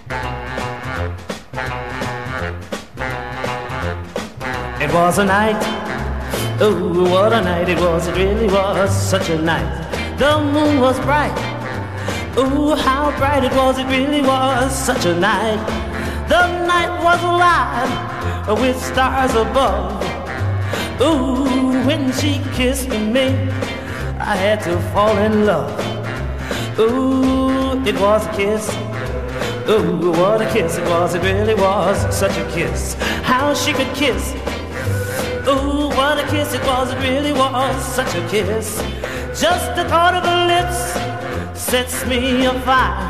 It was a night, oh, what a night it was, it really was such a night. The moon was bright, oh, how bright it was, it really was such a night. The night was alive with stars above. Ooh, when she kissed me, I had to fall in love. Ooh, it was a kiss. Ooh, what a kiss it was, it really was such a kiss. How she could kiss. Ooh, what a kiss it was, it really was such a kiss. Just the thought of her lips sets me afire.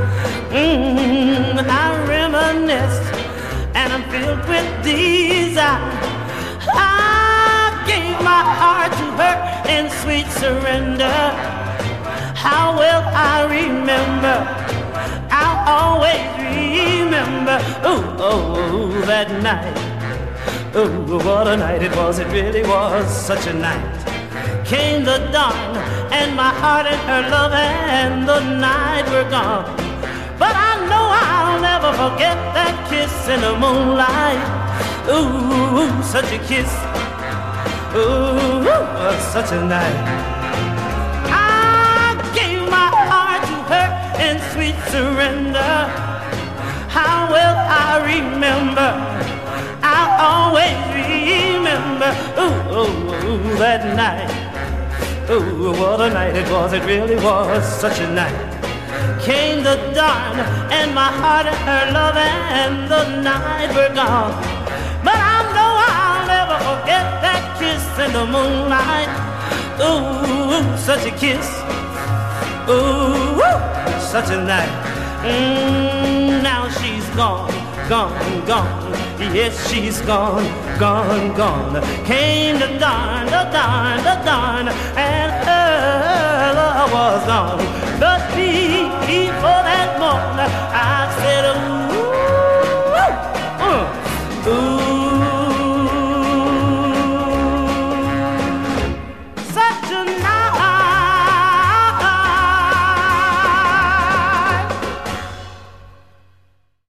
I reminisce and I'm filled with desire. I gave my heart to her in sweet surrender. How well I remember, I'll always remember. Ooh, oh, that night. Ooh, what a night it was, it really was such a night. Came the dawn, and my heart and her love and the night were gone. But I know I'll never forget that kiss in the moonlight. Ooh, such a kiss. Ooh, such a night. I gave my heart to her in sweet surrender. How well I remember, I'll always remember. Ooh, that night. Ooh, what a night it was, it really was such a night. Came the dawn, and my heart and her love and the night were gone. But I know I'll never forget that kiss in the moonlight. Ooh, such a kiss. Ooh, such a night. Now she's gone, gone, gone. Yes, she's gone, gone, gone. Came the dawn, and her love was gone.